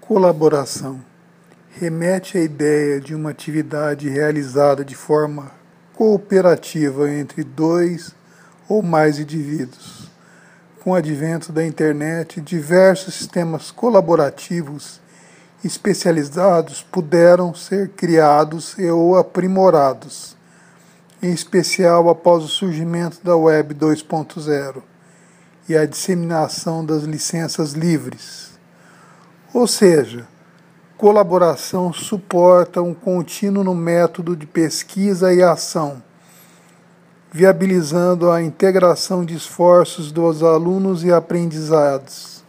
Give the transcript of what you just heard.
Colaboração remete à ideia de uma atividade realizada de forma cooperativa entre dois ou mais indivíduos. Com o advento da internet, diversos sistemas colaborativos especializados puderam ser criados ou aprimorados, em especial após o surgimento da Web 2.0 e a disseminação das licenças livres. Ou seja, colaboração suporta um contínuo no método de pesquisa e ação, viabilizando a integração de esforços dos alunos e aprendizados.